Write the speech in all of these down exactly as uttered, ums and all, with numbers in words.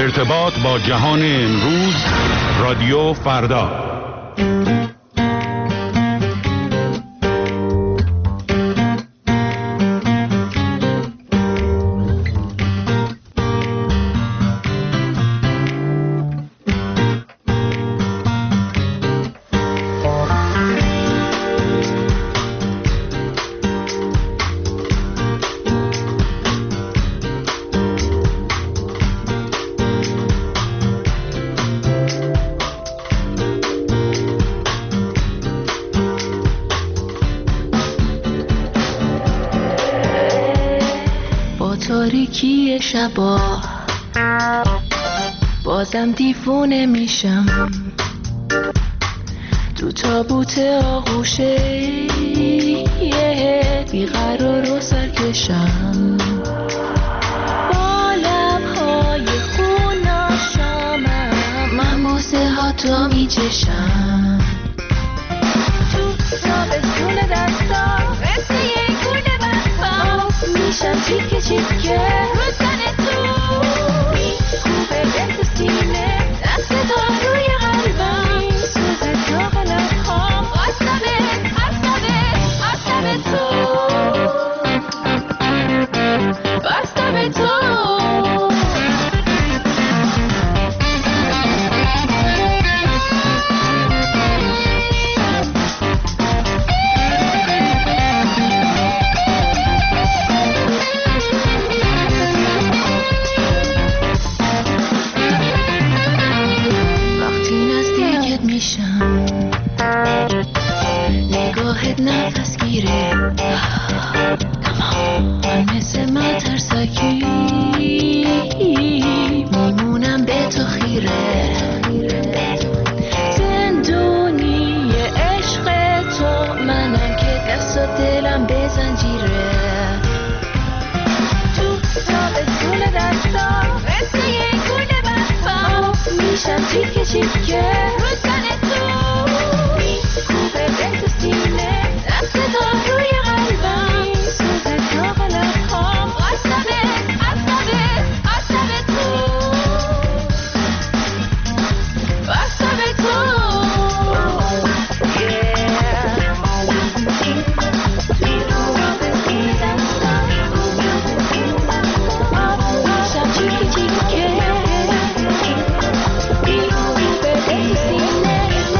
ارتباط با جهان امروز، رادیو فردا. تاریکی شبا بازم دیوونه میشم تو تابوت آغوشه بیقرار و سرکشم با لبهای خوناشامم من بوسه ها تو میچشم تو تابستون دستا مثل یک گونه بستا میشم چیکه چیکه رو تن تو میکوبه دل تو سینه دست تا روی قلبم سوز داغ لبخام آسمه آسمه آسمه تو آسمه تو نگاهت نفس گیره من مثل مترسکی میمونم به تو خیره زندونی عشق تو منم که دست و دلم به زنجیره تو تابستون دستا مثل یک گونه بستا میشم چیکه چیکه رو تن تو میکوبه دل تو سینه دست تا روی قلبم سوز داغ لبخام آسمه آسمه آسمه تو آسمه تو میشم چیکه چیکه میکوبه دل تو سینه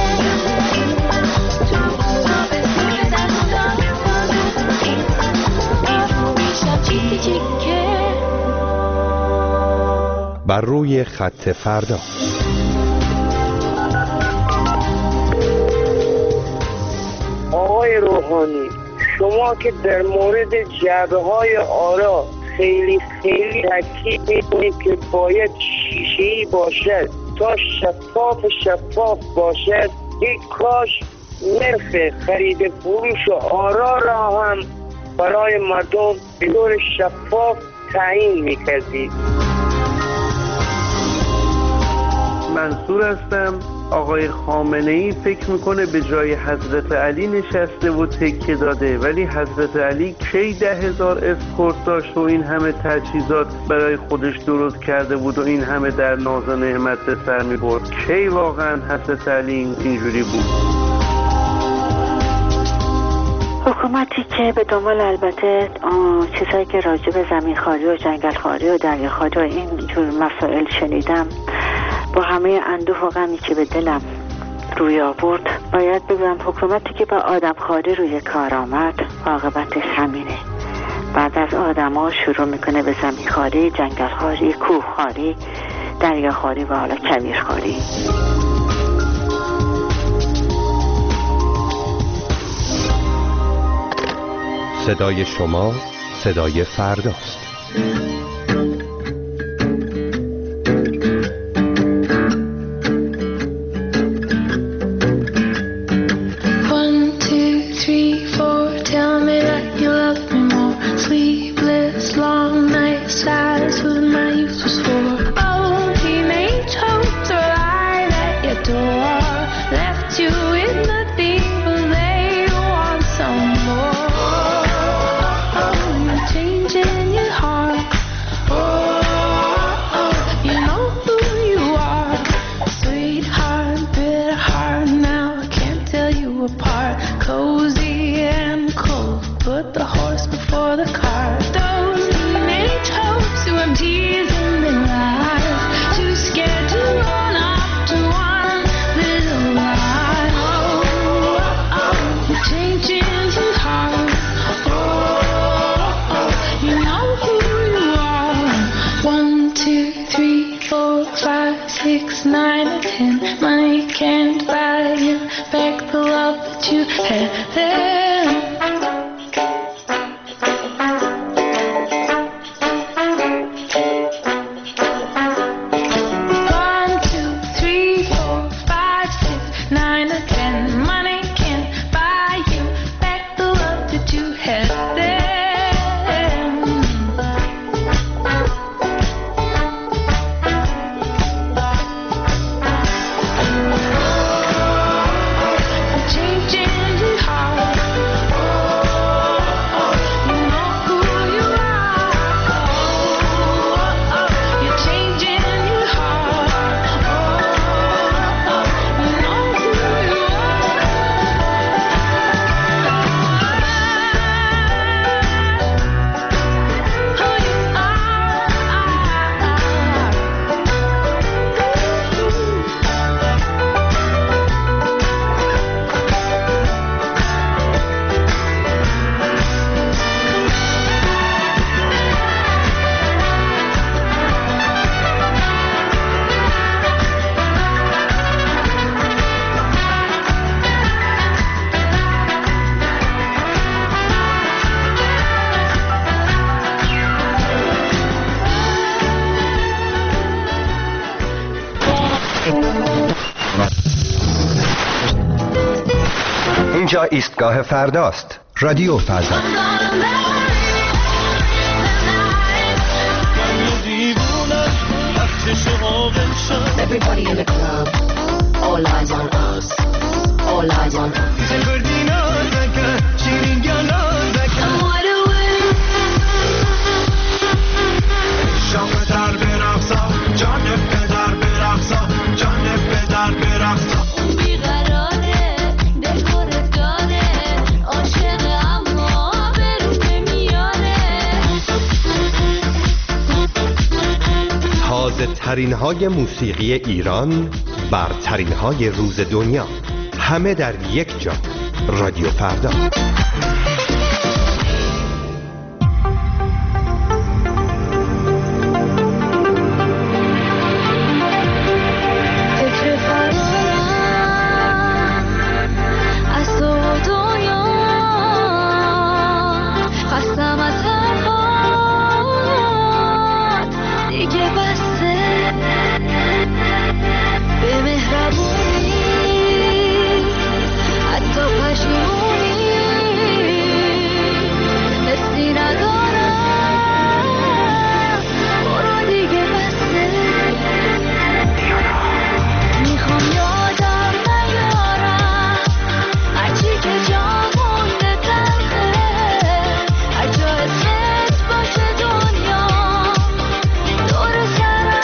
بر روی خط فردا. آقای روحانی، شما که در مورد جعبه های آرا خیلی خیلی تاکید می‌کنید که باید شیشه‌ای باشد تا شفاف شفاف باشد، یک کاش نرخ خرید فروش آرا را هم برای مردم به طور شفاف تعیین می‌کردید. منصور هستم. آقای خامنه‌ای فکر میکنه به جای حضرت علی نشسته و تکه داده، ولی حضرت علی کی ده هزار اسکورت داشت و این همه تجهیزات برای خودش درست کرده بود و این همه در ناز و نعمت به سر میبرد؟ کی واقعا حضرت علی اینجوری بود؟ حکومتی که به دنبال البته چیزایی که راجع به زمین خاری و جنگل خاری و دریا خاری و این جور مسائل شنیدم، با همه اندوه و غمی که به دلم روی آورد، باید بگم حکومتی که با آدم خاری روی کار آمد عاقبتش همینه. بعد از آدم ها شروع میکنه به زمین خاری، جنگل خاری، کوه خاری، دریا خاری و حالا کویر خاری. صدای شما صدای فرداست. four, five, six, nine, ten. Money can't buy you back the love that you had then. One, two, three, four, five, six, nine, or ten. Money can't buy you back the love that you had then. اینجا ایستگاه فرداست. رادیو فردا. Everybody in the club, all eyes on us, all eyes on us. تازه ترین های موسیقی ایران، برترین های روز دنیا، همه در یک جا. رادیو فردا. دور سرم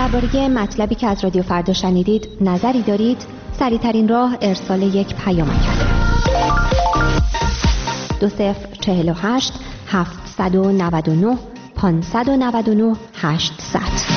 درباره مطلبی که از رادیو فردا شنیدید نظری دارید؟ سریع‌ترین راه ارسال یک پیامک است. دو صفر چهل و هشت هفتصد و نود و نه پانصد و نود و نه هشتصد.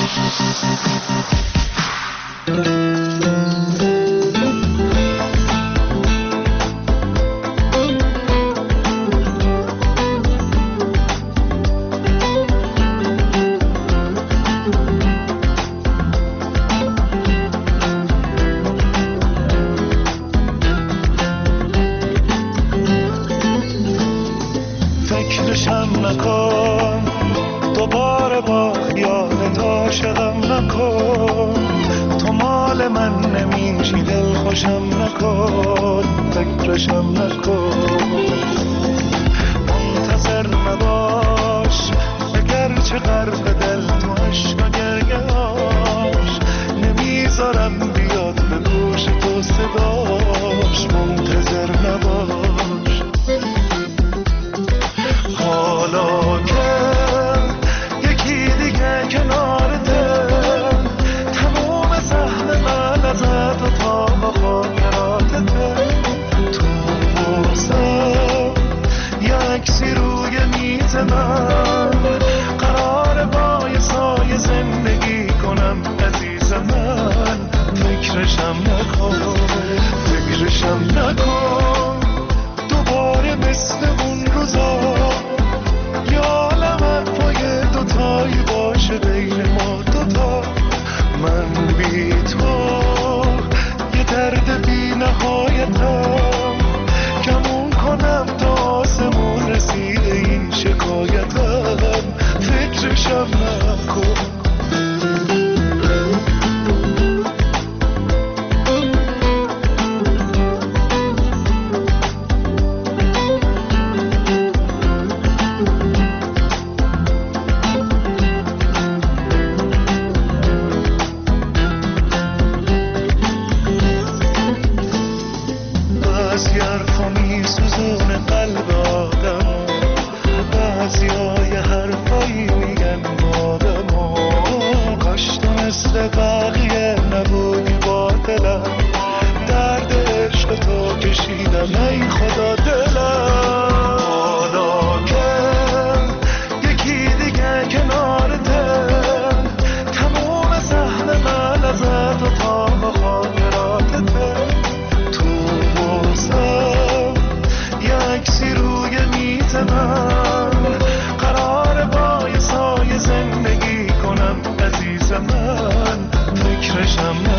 فکرشم